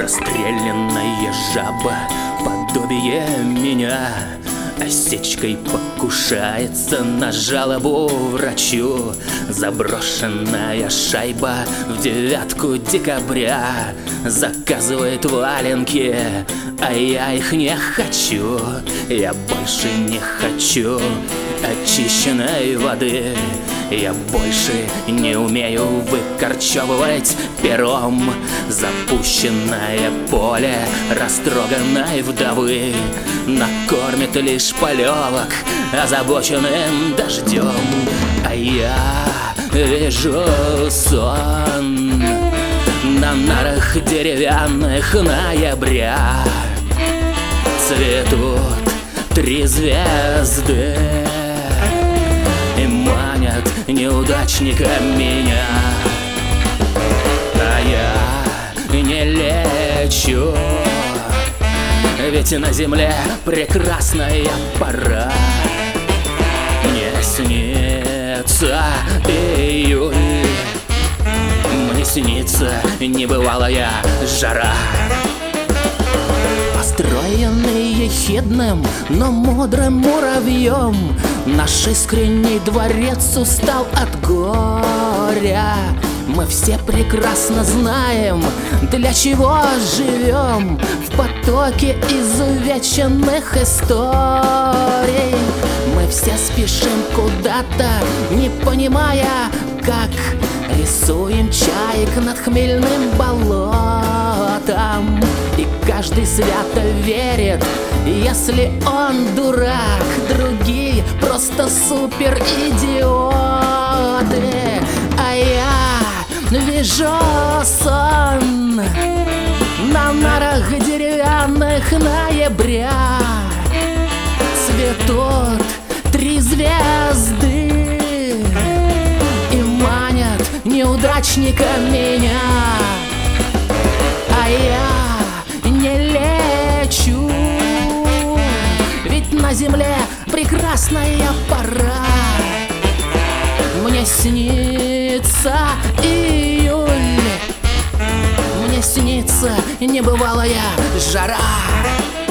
Расстрелянная жаба, подобие меня, осечкой покушается на жалобу врачу. Заброшенная шайба в 9 декабря заказывает валенки, а я их не хочу. Я больше не хочу очищенной воды. Я больше не умею выкорчевывать пером запущенное поле растроганной вдовы. Накормит лишь полевок озабоченным дождем. А я вижу сон на нарах деревянных ноября. Цветут 3 звезды и манят неудачника меня. А я не лечу, ведь на земле прекрасная пора. Мне снится июль, мне снится небывалая жара. Построенный ехидным, но мудрым муравьем, наш искренний дворец устал от горя. Мы все прекрасно знаем, для чего живем в потоке изувеченных историй. Мы все спешим куда-то, не понимая, как рисуем чаек над хмельным болотом. И каждый свято верит, если он дурак, другие просто супер идиоты. А я вижу сон на нарах деревянных ноября. Цветут 3 звезды и манят неудачника меня. А я не лечу, ведь на земле прекрасная пора. Мне снится июль, мне снится небывалая жара.